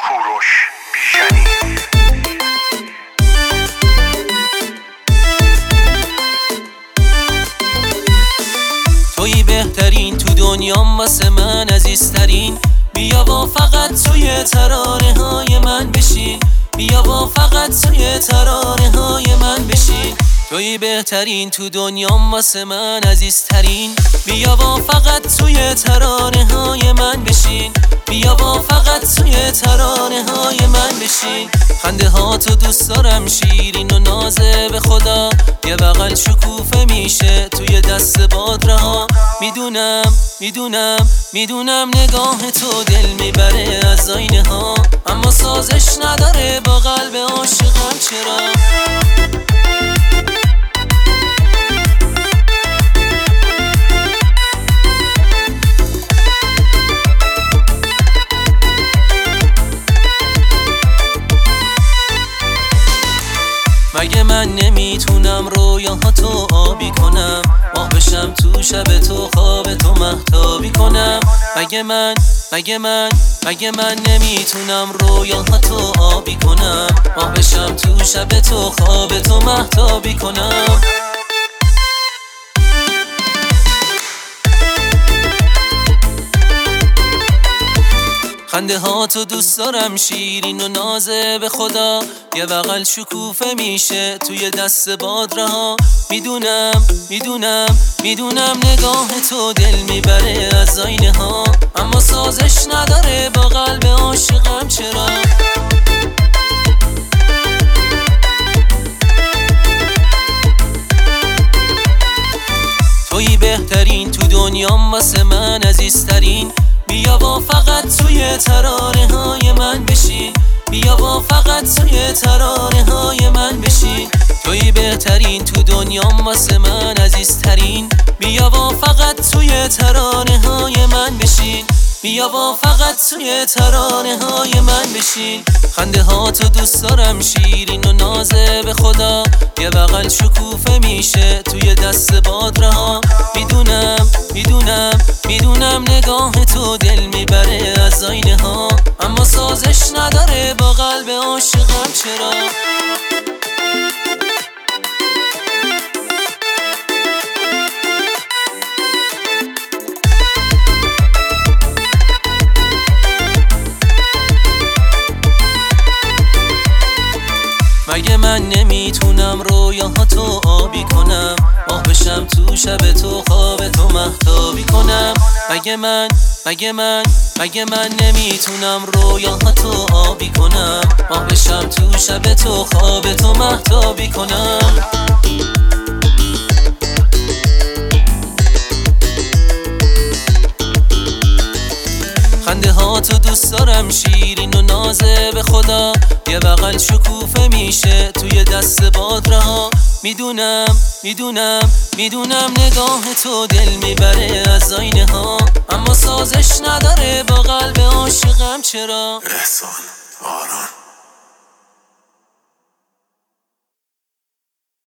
کوروش بیژنی. تویی بهترین تو دنیام واسه من عزیزترین. بیا با فقط توی ترانه های من بشین، بیا با فقط توی ترانه های من بشین. تویی بهترین تو دنیام واسه من عزیزترین. بیا با فقط توی ترانه های من بشین، بیا با فقط توی ترانه های من بشین. خنده ها تو دوست دارم، شیرین و نازه به خدا. یه بغل شکوفه میشه توی دست باد رها. میدونم میدونم میدونم نگاه تو دل میبره از آینه ها، اما سازش نداره با قلب عاشقم. چرا؟ مگه من نمیتونم رویاهاتو آبی کنم، ماه بشم تو شب تو، خواب تو مهتابی کنم. مگه من نمیتونم رویاهاتو آبی کنم، ماه بشم تو شب تو، خواب تو مهتابی کنم. خنده ها تو دوست دارم، شیرین و نازه به خدا. یه بغل شکوفه میشه توی دست باد رها. میدونم نگاه تو دل میبره از آینه ها، اما سازش نداره با قلب عاشقم. چرا؟ تویی بهترین تو دنیام واسه من عزیزترین. بیا با فقط توی ترانه های من بشین، بیا با فقط توی ترانه های من بشین. تویی بهترین تو دنیام واسه من عزیزترین. بیا با فقط توی ترانه های من بشین، بیا با فقط توی ترانه های من بشین. خنده ها تو دوست دارم، شیرین و نازه به خدا. یه بغل شکوفه میشه توی دست باد رها. میدونم نگاه تو دل میبره از آینه ها، اما سازش نداره با قلب عاشقم. چرا؟ مگه من نمیتونم رویاهاتو آبی کنم، ماه بشم تو شب تو، خواب تو مهتابی کنم. مگه من نمیتونم رویاهاتو آبی کنم، ماه بشم تو شب تو، خواب تو مهتابی کنم. خنده ها تو دوست دارم، شیرین و نازه به خدا. یه بغل شکوفه میشه توی دست باد رها. میدونم نگاه تو دل میبره از آینه ها، اما سازش نداره با قلب عاشقم. چرا؟ احسان آران.